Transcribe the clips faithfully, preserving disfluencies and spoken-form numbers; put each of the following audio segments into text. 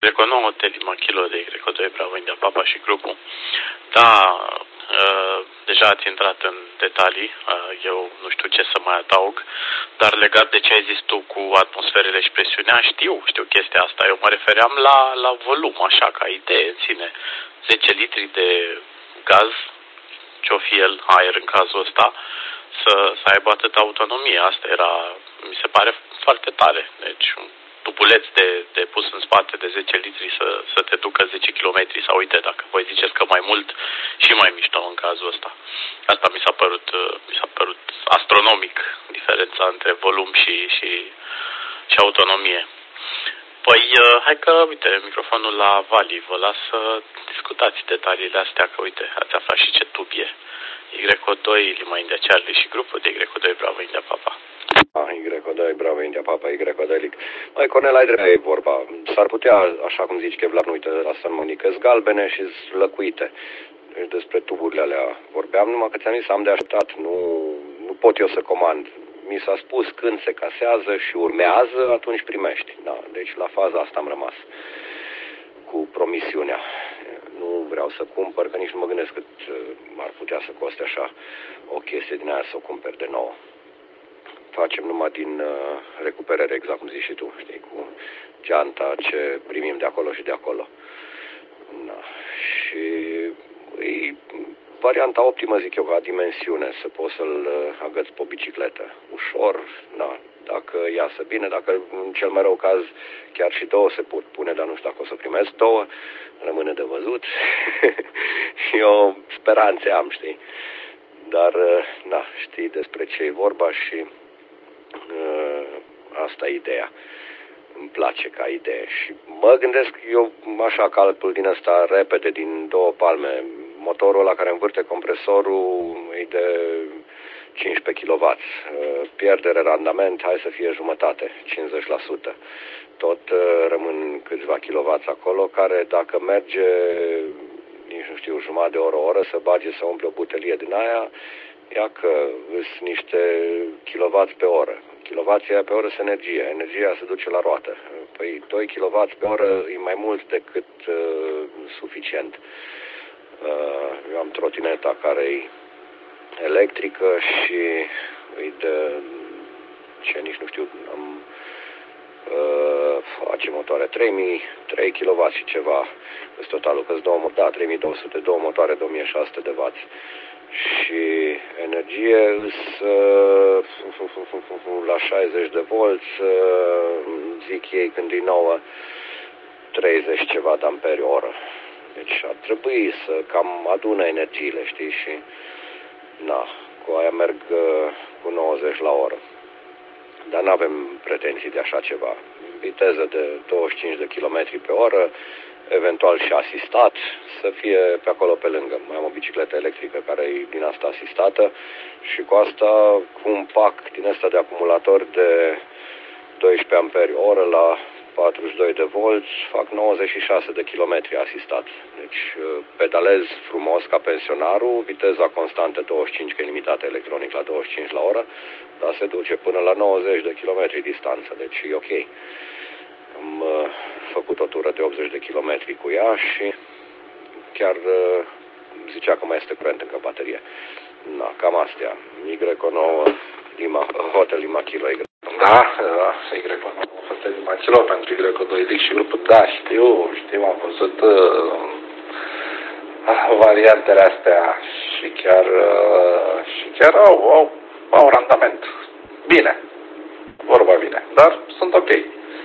Greco nouă, Telima Kilo de Greco doi, Bravo India Papa și grupul. Da, uh, deja ați intrat în detalii, uh, eu nu știu ce să mai adaug, dar legat de ce ai zis tu cu atmosferele și presiunea, știu, știu chestia asta. Eu mă refeream la, la volum, așa, ca idee în sine. zece litri de gaz, ce-o fi el, aer în cazul ăsta, să, să aibă atâta autonomie. Asta era, mi se pare foarte tare. Deci un tubuleț de, de pus în spate de zece litri să, să te ducă zece kilometri sau uite, dacă voi ziceți că mai mult și mai mișto în cazul ăsta. Asta mi s-a părut, mi s-a părut astronomic, diferența între volum și, și, și autonomie. Păi, hai că, uite, microfonul la Vali, vă las să discutați detaliile astea, că, uite, ați aflat și ce tub e. Y doi, Lima India Charlie și grupul de Y doi, Bravo India Papa. Y doi, Bravo India Papa, Y doi, Lic. Mai Cornel, ai drept, e vorba. S-ar putea, așa cum zici, Kevlar, nu uite, la San Monica, galbene și lăcuite. Deci despre tuburile alea vorbeam, numai că ți-am zis, am de așteptat, nu, nu pot eu să comand. Mi s-a spus când se casează și urmează, atunci primești. Da, deci la faza asta am rămas cu promisiunea. Nu vreau să cumpăr, că nici nu mă gândesc cât ar putea să coste așa o chestie din aia să o cumperi de nouă. Facem numai din uh, recuperare, exact cum zici și tu, știi, cu geanta, ce primim de acolo și de acolo. Da. Și e varianta optimă, zic eu, ca dimensiune, să poți să-l uh, agăți pe o bicicletă. Ușor, da, dacă iasă bine, dacă în cel mai rău caz chiar și două se pot pune, dar nu știu dacă o să primesc două, rămâne de văzut. Eu speranțe am, știi. Dar, na, știi despre ce e vorba și uh, asta e ideea. Îmi place ca idee și mă gândesc eu așa calcul din ăsta repede, din două palme. Motorul ăla care învârte compresorul e de cincisprezece kilowați. Uh, pierdere randament, hai să fie jumătate, cincizeci la sută. Tot uh, rămân câțiva kilowați acolo care dacă merge, nici nu știu, jumătate de oră, o oră, să bage să umple o butelie din aia, ia că sunt niște kilowați pe oră. Kilowații aia pe oră sunt energie. Energia se duce la roată. Păi doi kilowați pe oră e mai mult decât uh, suficient. Uh, eu am trotineta care e electrică și e de, ce nici nu știu, am uh, face motoare trei mii, trei kilowați și ceva. În totalul că-s două, da, trei mii două sute, două motoare, două mii șase sute de wați. Și energie uh, la șaizeci de volți, uh, zic ei când e nouă, treizeci ceva de amperi oră. Deci ar trebui să cam adună energiile, știi, și na, cu aia merg uh, cu nouăzeci la oră. Dar nu avem pretenții de așa ceva. Viteză de douăzeci și cinci de kilometri pe oră, eventual și asistat, să fie pe acolo pe lângă. Mai am o bicicletă electrică care e din asta asistată și cu asta cu un pack din ăsta de acumulator de doisprezece amperi oră la patruzeci și doi de volți, fac nouăzeci și șase de kilometri asistat. Deci pedalez frumos ca pensionarul, viteza constantă douăzeci și cinci, că e limitată electronic la douăzeci și cinci la oră, dar se duce până la nouăzeci de kilometri distanță, deci e ok. Am uh, făcut o tură de optzeci de kilometri cu ea și chiar uh, zicea că mai este curent încă baterie. Na, cam astea. Y nouă, Lima, Hotel Lima Kilo. Y. Da, da, Y nouă, Hotel Lima Kilo pentru Y doi Lic și grupul. Da, știu, știu, am văzut uh, variantele astea și chiar, uh, și chiar au, au, au randament. Bine, vorba bine, dar sunt ok.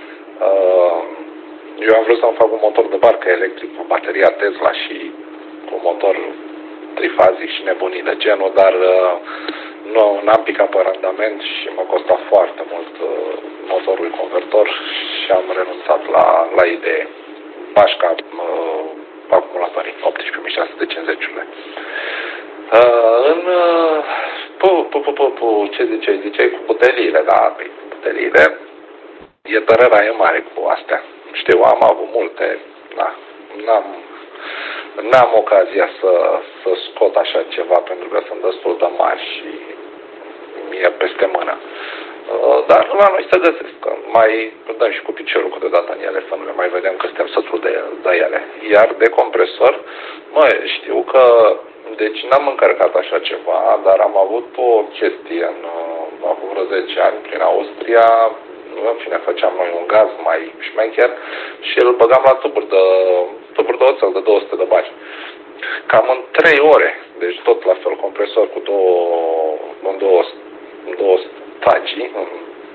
Eu am vrut să-mi fac un motor de barcă electric cu bateria Tesla și un motor trifazic și nebunii de genul, dar nu n-am picat pe randament și m-a costat foarte mult motorul convertor și am renunțat la, la idee. Bașca uh, acumulatorii, optsprezece mii șase sute cincizeci-urile. Uh, în uh, pu, pu, pu, pu, pu, ce ziceai? Ziceai cu puteliile, da, puteliile. E părerea e mare cu astea. Știu, am avut multe, da, n-am, n-am ocazia să, să scot așa ceva pentru că sunt destul de mari și mi-e peste mână. Dar la noi se găsesc. Mai dăm și cu piciorul câteodată în ele, să nu le mai vedem că suntem sătul de, de ele. Iar de compresor, mă, știu că, deci n-am încărcat așa ceva, dar am avut o chestie în, acum vreo zece ani prin Austria, în fine, făceam noi un gaz mai șmecher și îl băgam la tuburi de, tuburi de oțel de două sute de bani. Cam în trei ore, deci tot la fel, compresor cu două, în două, două stagii, în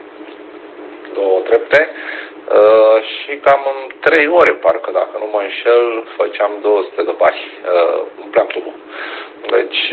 două trepte, uh, și cam în trei ore, parcă, dacă nu mă înșel, făceam două sute de bani, uh, umpleam tubul. Deci,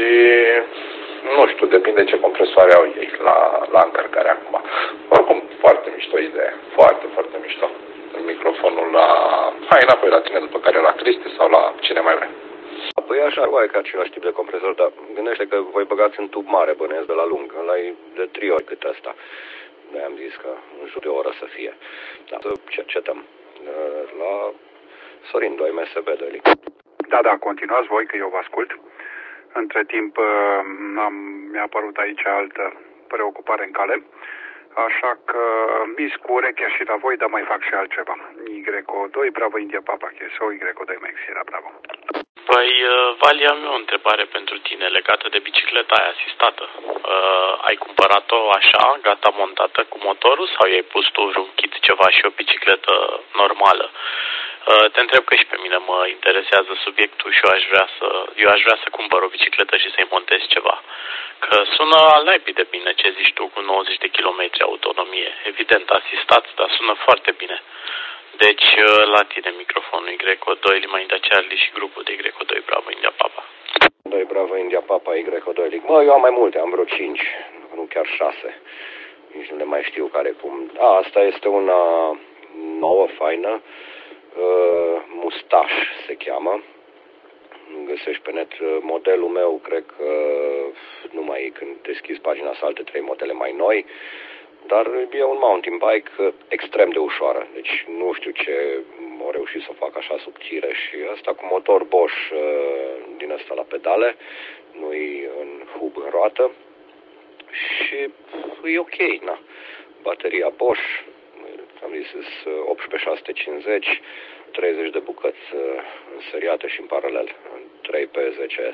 nu știu, depinde ce compresoare au ei la, la încărcare acum. Oricum, foarte mișto idee, foarte, foarte mișto. Microfonul la... Hai înapoi la tine, după care la Cristi sau la cine mai vrea. Păi așa, oare ca același tip de compresor, dar gândește că voi băgați în tub mare, bănuiesc de la lung, ăla e de trei ori cât ăsta. Noi am zis că în jur de o oră să fie. Dar să cercetăm. La Sorin, doi M S B, doi. Da, da, continuați voi că eu vă ascult. Între timp am, mi-a apărut aici altă preocupare în cale, așa că mis cu urechea și la voi, dar mai fac și altceva. Y O doi, Bravo India Papa, S O, Y O doi Max, era Bravo. Păi, Vali, am eu o întrebare pentru tine legată de bicicleta aia asistată. Uh, ai cumpărat-o așa, gata montată cu motorul, sau i-ai pus tu vreun kit ceva și o bicicletă normală? Uh, te întreb că și pe mine mă interesează subiectul și eu aș vrea să, eu aș vrea să cumpăr o bicicletă și să-i montez ceva. Că sună al naibii de bine ce zici tu cu nouăzeci de kilometri autonomie. Evident asistat, dar sună foarte bine. Deci, la tine microfonul Y O doi, Lima India Charlie și grupul de Y O doi, Bravo India Papa. doi Bravo India Papa, Y O doi. Mă, eu am mai multe, am vreo cinci, nu chiar șase. Nici nu le mai știu care cum. A, asta este una nouă, faină. Uh, Mustaș se cheamă. Găsești pe net modelul meu, cred că numai când deschizi pagina să alte trei modele mai noi. Dar e un mountain bike extrem de ușoară, deci nu știu ce au reușit să o fac așa subțire și asta cu motor Bosch din ăsta la pedale, nu-i în hub în roată și e ok, na. Bateria Bosch, am zis, optsprezece șase sute cincizeci, treizeci de bucăți înseriate și în paralel, trei P zece S.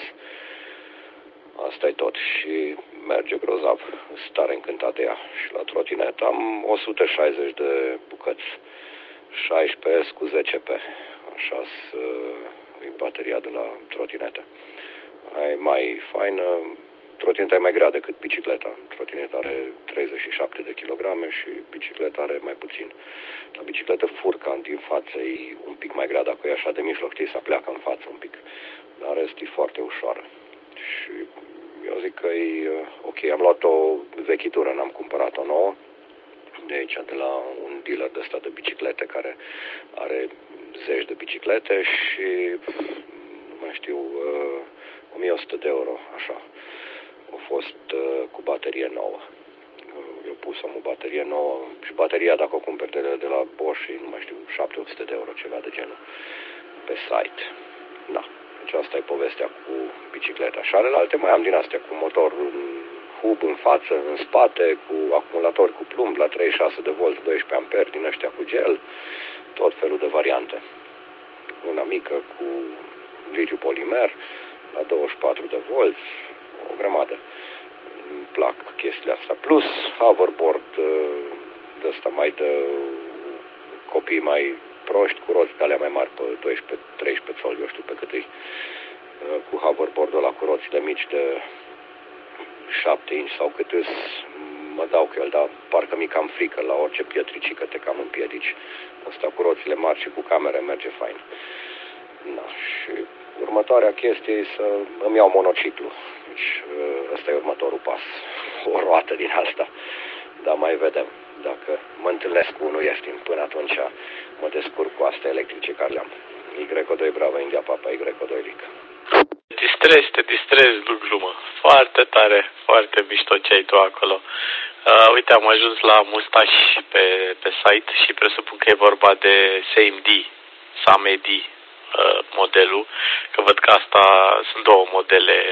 Asta e tot și merge grozav, stare încântat de ea. Și la trotinet am o sută șaizeci de bucăți, șaisprezece S cu zece P. Așa e bateria de la trotinetă. E mai faină, trotineta e mai grea decât bicicleta. Trotineta are treizeci și șapte de kilograme și bicicleta are mai puțin. La bicicletă furca din față e un pic mai grea, dacă e așa de mijloc, știi, să pleacă în față un pic. Dar rest e foarte ușoară. Și eu zic că e ok, am luat o vechitură, n-am cumpărat o nouă de aici, de la un dealer de ăsta de biciclete care are zeci de biciclete și nu mai știu, o mie o sută de euro, așa. A fost cu baterie nouă. Eu pus am o baterie nouă și bateria, dacă o cumperi de, de la Bosch, nu mai știu, șapte sute de euro, ceva de genul, pe site. Da. Deci asta e povestea cu bicicleta. Și alelalte mai am din astea cu motor hub în față, în spate, cu acumulatori cu plumb la treizeci și șase de volți, doisprezece amperi, din ăștia cu gel, tot felul de variante. Una mică cu ligiu polimer la douăzeci și patru de volți, o grămadă. Îmi plac chestiile astea. Plus hoverboard de ăsta mai de copii mai proști, cu roți de alea mai mari, pe doisprezece treisprezece țoli, eu știu pe cât e, cu hoverboard-ul ăla cu roțile mici de șapte inci sau cât îs, mă dau cu el, dar parcă mi cam frică la orice pietricică te cam împiedici. Asta cu roțile mari și cu camere merge fain. Da, și următoarea chestie e să îmi iau monociclu. Deci ăsta e următorul pas. O roată din asta. Dar mai vedem. Dacă mă întâlnesc cu unul ieftin, până atunci mă descurc cu astea electrice care le-am. Y O doi Bravo India Papa, Y O doi Lic. Distrezi, te distrezi, nu glumă. Foarte tare, foarte mișto ce ai tu acolo. Uh, uite, am ajuns la Mustaș pe, pe site și presupun că e vorba de S A M D, S A M E D uh, modelul, că văd că asta sunt două modele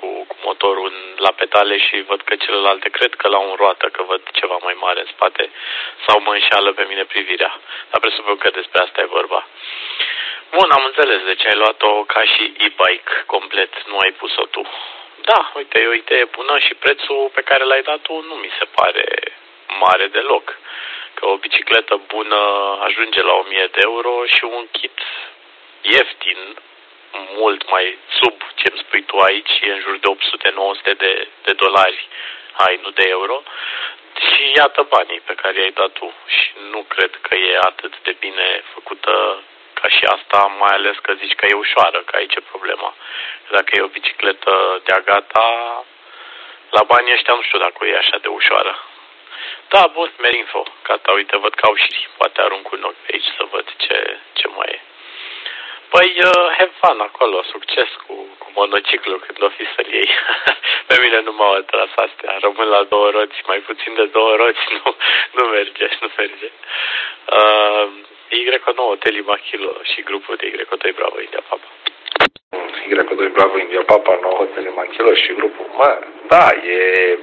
cu, cu motorul în, la pedale și văd că celelalte cred că la un roată, că văd ceva mai mare în spate sau mă înșeală pe mine privirea. Dar presupun că despre asta e vorba. Bun, am înțeles de ce ai luat-o ca și e-bike complet, nu ai pus-o tu. Da, uite, e o idee bună și prețul pe care l-ai dat tu nu mi se pare mare deloc. Că o bicicletă bună ajunge la o mie de euro și un kit ieftin, mult mai sub ce îmi spui tu aici, e în jur de opt sute nouă sute de, de dolari, hai, nu de euro. Și iată banii pe care i-ai dat tu. Și nu cred că e atât de bine făcută ca și asta, mai ales că zici că e ușoară, că aici e problema. Dacă e o bicicletă de-a gata, la banii ăștia nu știu dacă e așa de ușoară. Da, bun, Merinfo, gata, uite, văd că au și poate arunc un ochi pe aici să văd ce, ce mai e. Păi, uh, have fun acolo, succes cu, cu monociclu când o fi să-l iei. Pe mine nu m-au atras astea, rămân la două roți, mai puțin de două roți, nu, nu merge, nu merge. Uh, Y nouă, Telima Kilo și grupul de Y doi Bravo India Papa. Y doi Bravo India Papa, nouă, Telima Kilo și grupul. Mă, da, e...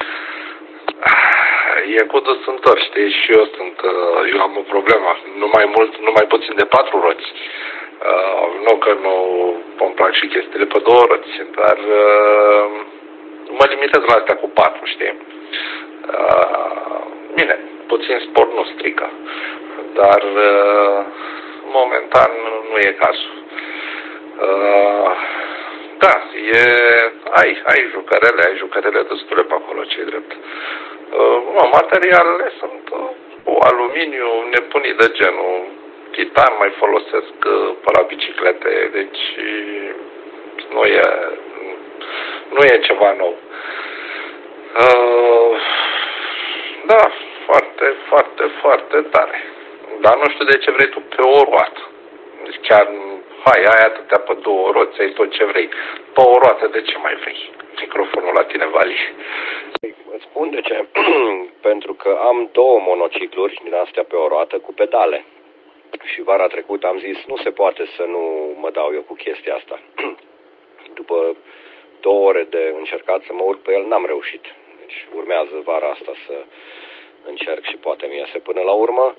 E cu dus întors, știi, și eu sunt, eu am o problemă, nu mai mult, nu mai puțin de patru roți. Uh, nu că nu îmi plac și chestiile pe două roți, dar uh, mă limitez la astea cu patru, știi. Uh, bine, puțin sport nu strică, dar uh, momentan nu e cazul. Uh, da, e, ai, ai jucărele, ai jucărele destule pe acolo, ce-i drept. Uh, materialele sunt uh, cu aluminiu, nebunii de genul, titan mai folosesc uh, pe la biciclete, deci nu e, nu e ceva nou. Uh, da, foarte, foarte, foarte tare. Dar nu știu de ce vrei tu pe o roată. Deci chiar, hai, ai atâtea pe două roți, ai tot ce vrei. Pe o roată, de ce mai vrei? Microfonul la tine, Vali. Îți spun de ce. Pentru că am două monocicluri din astea pe o roată cu pedale. Și vara trecută am zis, nu se poate să nu mă dau eu cu chestia asta. După două ore de încercat să mă urc pe el, n-am reușit. Deci urmează vara asta să încerc și poate mi iese până la urmă.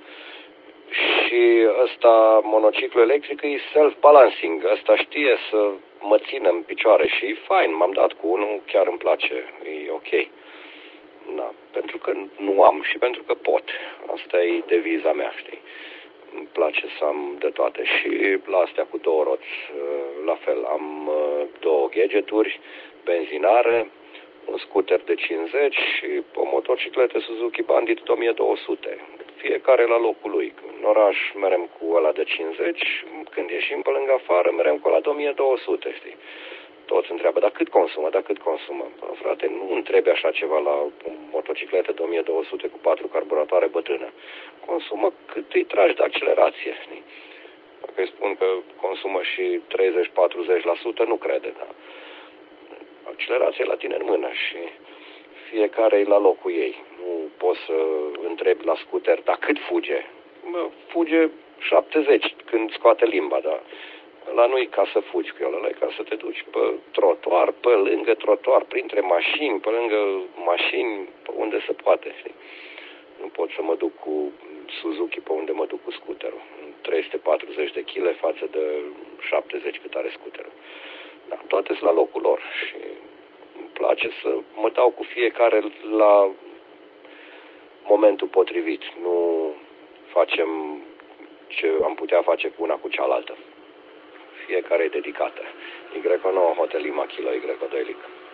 Și ăsta, monociclu electric, e self-balancing. Ăsta știe să mă țină în picioare și e fain. M-am dat cu unul, chiar îmi place, e ok. Da, pentru că nu am și pentru că pot. Asta e deviza mea, știi. Îmi place să am de toate. Și la astea cu două roți, la fel, am două gadgeturi, benzinare, un scooter de cincizeci și o motocicletă Suzuki Bandit de o mie două sute. Fiecare la locul lui. În oraș merem cu ăla de cincizeci, când ieșim pe lângă afară merem cu ăla de o mie două sute, știi? Toți întreabă, dar cât consumă, dar cât consumă? Bă, frate, nu întrebi așa ceva la o motocicletă de o mie două sute cu patru carburatoare bătrână. Consumă cât îi tragi de accelerație, știi? Dacă îi spun că consumă și treizeci-patruzeci la sută, nu crede, dar accelerația e la tine în mână și fiecare e la locul ei. Nu poți să întrebi la scooter, dar cât fuge? Bă, fuge șaptezeci când scoate limba, dar la nu e ca să fugi cu el, ăla e ca să te duci pe trotuar, pe lângă trotuar, printre mașini, pe lângă mașini, pe unde se poate, știi? Nu pot să mă duc cu Suzuki pe unde mă duc cu scooterul. trei sute patruzeci de kilograme față de șaptezeci cât are scooterul. Da, toate sunt la locul lor și îmi place să mă dau cu fiecare la momentul potrivit. Nu facem ce am putea face cu una cu cealaltă. Fiecare e dedicată. Y nouă, Hotel Lima Kilo, Y doi Lic.